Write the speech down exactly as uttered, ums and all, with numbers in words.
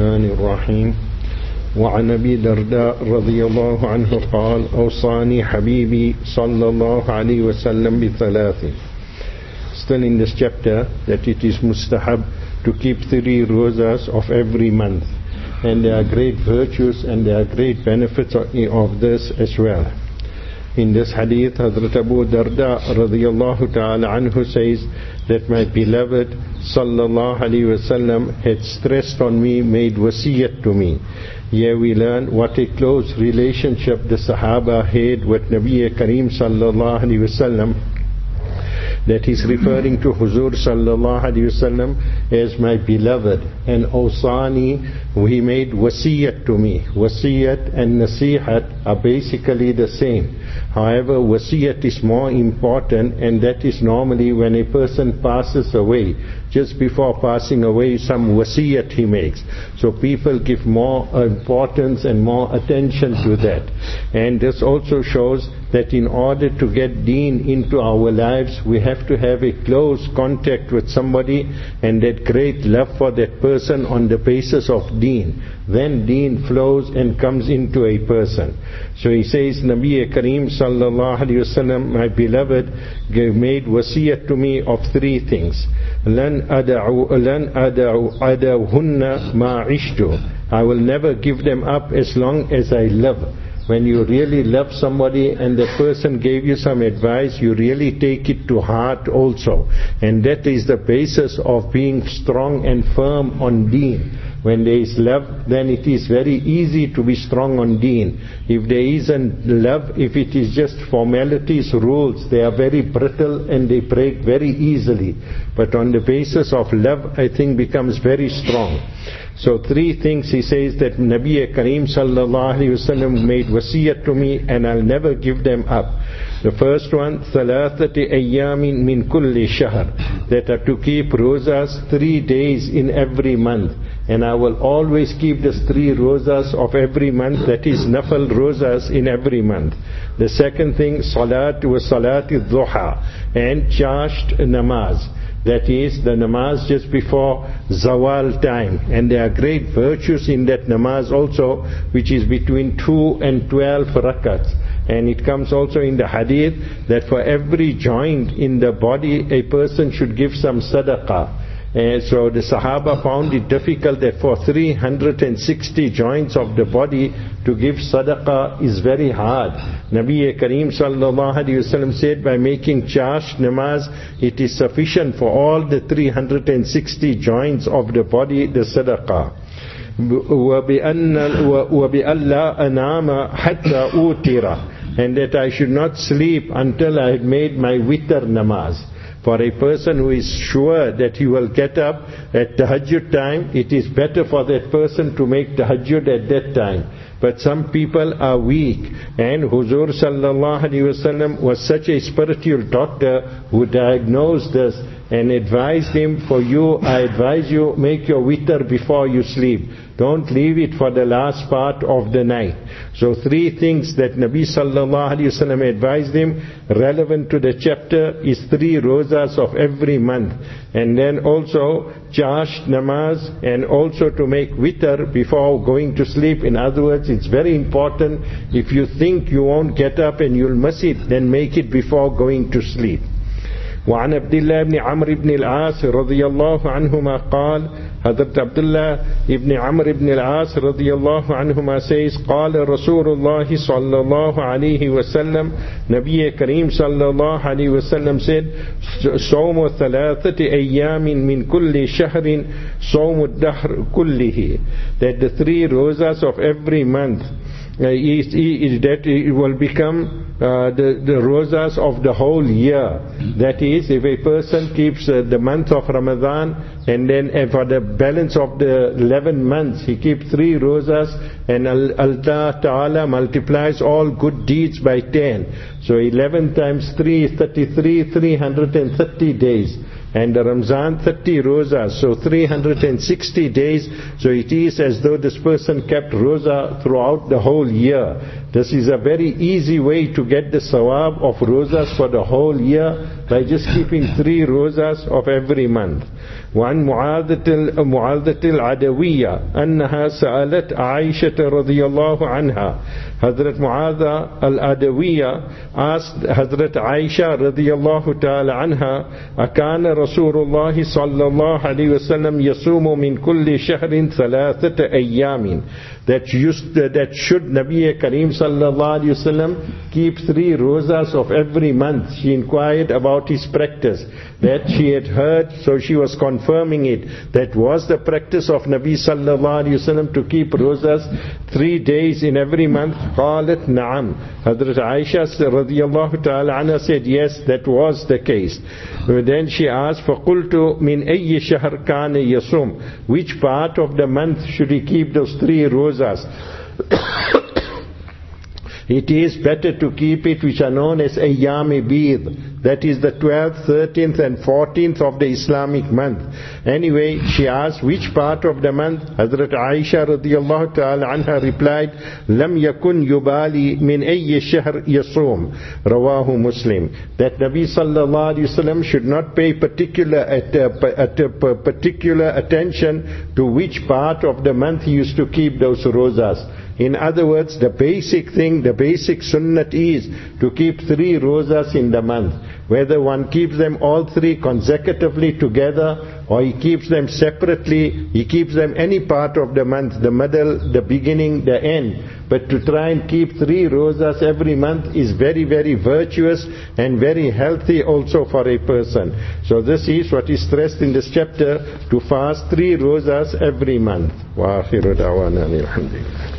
الرحمن الرحيم وعن أبي درداء رضي الله عنه قال أوصاني حبيبي صلى الله عليه وسلم بثلاث. Still in this chapter that it is mustahab to keep three rozas of every month, and there are great virtues and there are great benefits of this as well. In this hadith, Hazrat Abu Darda radiyallahu ta'ala anhu says that my beloved sallallahu alayhi wasallam had stressed on me, made wasiyat to me. Here we learn what a close relationship the Sahaba had with Nabi Kareem sallallahu alayhi wasallam. That is referring to Huzur sallallahu alayhi wasallam as my beloved. And Awsani, he made wasiyat to me. Wasiyat and nasihat are basically the same. However, wasiyat is more important, and that is normally when a person passes away. Just before passing away, some wasiyat he makes. So people give more importance and more attention to that. And this also shows that in order to get deen into our lives, we have to have a close contact with somebody and that great love for that person on the basis of deen. Then deen flows and comes into a person. So he says, Nabi Kareem sallallahu alayhi wasallam, my beloved, made wasiyat to me of three things. Lan ada'u lan ada'u ada'uhunna ma ishtu. I will never give them up as long as I live. When you really love somebody and the person gave you some advice, you really take it to heart also. And that is the basis of being strong and firm on deen. When there is love, then it is very easy to be strong on deen. If there isn't love, if it is just formalities, rules, they are very brittle and they break very easily. But on the basis of love, I think becomes very strong. So three things he says that Nabi Kareem sallallahu alayhi wasallam made wasiyat to me, and I'll never give them up. The first one, thalathati ayyamin min kulli shahr, that are to keep rozas three days in every month. And I will always keep the three rozas of every month, that is nafal rozas in every month. The second thing, salat wa salati dhuha, and charged namaz. That is the namaz just before zawal time. And there are great virtues in that namaz also, which is between two and twelve rakats. And it comes also in the hadith that for every joint in the body, a person should give some sadaqah. And so the Sahaba found it difficult that for three hundred sixty joints of the body to give sadaqah is very hard. Nabi Kareem sallallahu alayhi wasallam said, by making charged namaz, it is sufficient for all the three hundred sixty joints of the body, the sadaqah. وَبِأَلَّا أَنَامَ حَتَّى أُوتِرَ, and that I should not sleep until I had made my witr namaz. For a person who is sure that he will get up at tahajjud time, it is better for that person to make tahajjud at that time. But some people are weak, and Huzur sallallahu alaihi wasallam was such a spiritual doctor who diagnosed this and advised him, for you, I advise you, make your witr before you sleep. Don't leave it for the last part of the night. So three things that Nabi sallallahu alaihi wasallam advised him, relevant to the chapter, is three rozas of every month. And then also charged namaz, and also to make witr before going to sleep. In other words, it's very important. If you think you won't get up and you'll miss it, then make it before going to sleep. وعن عبد الله بن عمرو بن العاص رضي الله عنهما قال, Hazrat Abdullah ibn Amr ibn al-As radiyallahu anhuma says, قال رسول الله صلى الله عليه وسلم, Nabi Kareem sallallahu alayhi wasallam said, صوم ثلاثة أيام من كل شهر صوم الدهر كله, that the three rozas of every month Uh, is, is that it will become uh, the, the rozas of the whole year. That is, if a person keeps uh, the month of Ramadan, and then uh, for the balance of the eleven months, he keeps three rozas, and Allah Ta'ala multiplies all good deeds by ten. So eleven times three is thirty-three, three hundred thirty days. And the Ramzan, thirty rozas, so three hundred sixty days. So it is as though this person kept roza throughout the whole year. This is a very easy way to get the sawab of rozas for the whole year, by just keeping three rosas of every month. وعن معاذة معاذة العدوية أنها سألت عائشة رضي الله عنها. Hazrat Mu'adha al-Adawiyya asked Hazrat Aisha radiyallahu ta'ala anha, أكان رسول الله صلى الله عليه وسلم يصوم من كل شهر ثلاثة أيام. That used that should Nabi Kareem sallallahu alaihi wasallam keep three rosas of every month. She inquired about his practice. That she had heard, so she was confirming it. That was the practice of Nabi sallallahu alaihi wasallam to keep rosas three days in every month. قالت نعم. Hazrat Aisha radiyallahu ta'ala anha said, yes, that was the case. Then she asked, فَقُلْتُ مِنْ أَيِّ شَهْرٍ كَانَ يَصُومُ. Which part of the month should he keep those three rosas? It is better to keep it which are known as Ayyam-e Beed. That is the twelfth, thirteenth and fourteenth of the Islamic month. Anyway, she asked which part of the month. Hazrat Aisha radiyallahu ta'ala anha replied, Lam yakun yubali min ayyi shahr yasum. Rawahu Muslim. That Nabi sallallahu alayhi wasallam should not pay particular, at, uh, at, uh, particular attention to which part of the month he used to keep those rosas. In other words, the basic thing, the basic sunnat is to keep three rosas in the month. Whether one keeps them all three consecutively together or he keeps them separately, he keeps them any part of the month, the middle, the beginning, the end. But to try and keep three rosas every month is very, very virtuous and very healthy also for a person. So this is what is stressed in this chapter, to fast three rosas every month. Wa akhiru da'wana alhamdulillah.